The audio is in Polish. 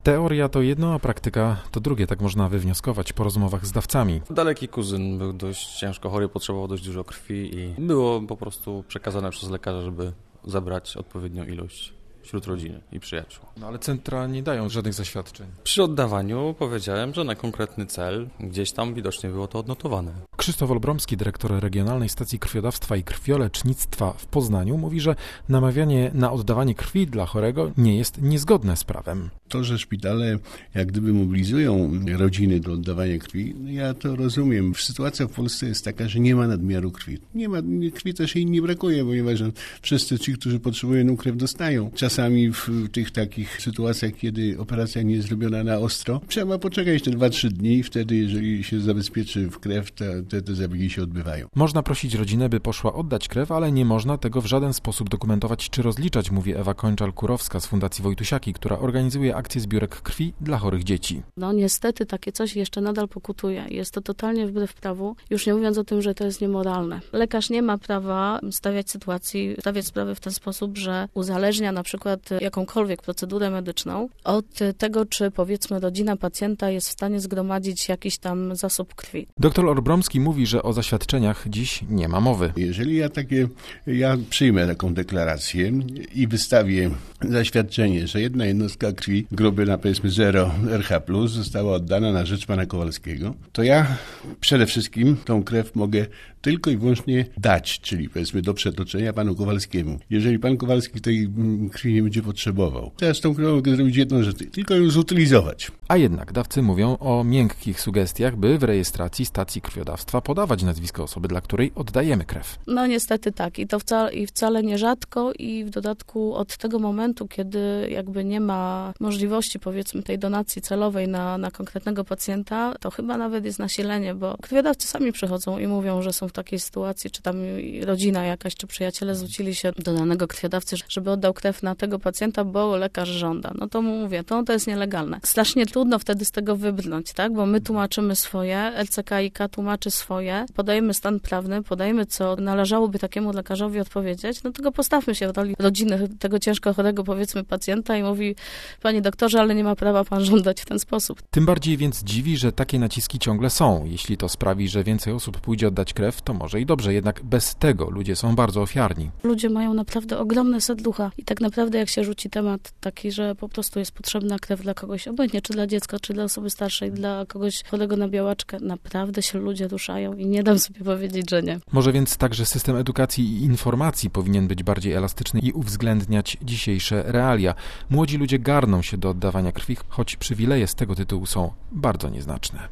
Teoria to jedno, a praktyka to drugie, tak można wywnioskować po rozmowach z dawcami. Daleki kuzyn był dość ciężko chory, potrzebował dość dużo krwi i było po prostu przekazane przez lekarza, żeby zabrać odpowiednią ilość wśród rodziny i przyjaciół. No ale centra nie dają żadnych zaświadczeń. Przy oddawaniu powiedziałem, że na konkretny cel gdzieś tam widocznie było to odnotowane. Krzysztof Olbromski, dyrektor Regionalnej Stacji Krwiodawstwa i Krwiolecznictwa w Poznaniu, mówi, że namawianie na oddawanie krwi dla chorego nie jest niezgodne z prawem. To, że szpitale jak gdyby mobilizują rodziny do oddawania krwi, ja to rozumiem. Sytuacja w Polsce jest taka, że nie ma nadmiaru krwi. Nie ma krwi, też jej nie brakuje, ponieważ wszyscy ci, którzy potrzebują krew, dostają. Czasami w tych takich sytuacjach, kiedy operacja nie jest zrobiona na ostro, trzeba poczekać te 2-3 dni i wtedy, jeżeli się zabezpieczy w krew, te zabiegi się odbywają. Można prosić rodzinę, by poszła oddać krew, ale nie można tego w żaden sposób dokumentować czy rozliczać, mówi Ewa Kończal-Kurowska z Fundacji Wojtusiaki, która organizuje akcję zbiórek krwi dla chorych dzieci. No niestety takie coś jeszcze nadal pokutuje. Jest to totalnie wbrew prawu, już nie mówiąc o tym, że to jest niemoralne. Lekarz nie ma prawa stawiać sprawy w ten sposób, że uzależnia na przykład jakąkolwiek procedurę medyczną od tego, czy powiedzmy rodzina pacjenta jest w stanie zgromadzić jakiś tam zasób krwi. Doktor Olbromski mówi, że o zaświadczeniach dziś nie ma mowy. Jeżeli ja przyjmę taką deklarację i wystawię zaświadczenie, że jedna jednostka krwi grupy na powiedzmy 0 RH+, została oddana na rzecz pana Kowalskiego, to ja przede wszystkim tą krew mogę tylko i wyłącznie dać, czyli powiedzmy do przetoczenia panu Kowalskiemu. Jeżeli pan Kowalski tej krwi nie będzie potrzebował, to ja z tą krwią mogę zrobić jedną rzecz, tylko ją zutylizować. A jednak dawcy mówią o miękkich sugestiach, by w rejestracji stacji krwiodawstwa podawać nazwisko osoby, dla której oddajemy krew. No niestety tak i to wcale nierzadko i w dodatku od tego momentu, kiedy jakby nie ma możliwości powiedzmy tej donacji celowej na konkretnego pacjenta, to chyba nawet jest nasilenie, bo krwiodawcy sami przychodzą i mówią, że są w takiej sytuacji, czy tam rodzina jakaś, czy przyjaciele zwrócili się do danego krwiodawcy, żeby oddał krew na tego pacjenta, bo lekarz żąda. No to mówię, to jest nielegalne. Strasznie trudno wtedy z tego wybrnąć, tak? Bo my tłumaczymy swoje, LCKiK tłumaczy swoje, podajemy stan prawny, podajemy, co należałoby takiemu lekarzowi odpowiedzieć, no tylko postawmy się w roli rodziny tego ciężko chorego, powiedzmy, pacjenta i mówi, panie doktorze, ale nie ma prawa pan żądać w ten sposób. Tym bardziej więc dziwi, że takie naciski ciągle są. Jeśli to sprawi, że więcej osób pójdzie oddać krew, to może i dobrze, jednak bez tego ludzie są bardzo ofiarni. Ludzie mają naprawdę ogromne serducha i tak naprawdę jak się rzuci temat taki, że po prostu jest potrzebna krew dla kogoś, obojętnie czy dla dziecka, czy dla osoby starszej, dla kogoś chorego na białaczkę, naprawdę się ludzie ruszają i nie dam sobie powiedzieć, że nie. Może więc także system edukacji i informacji powinien być bardziej elastyczny i uwzględniać dzisiejsze realia. Młodzi ludzie garną się do oddawania krwi, choć przywileje z tego tytułu są bardzo nieznaczne.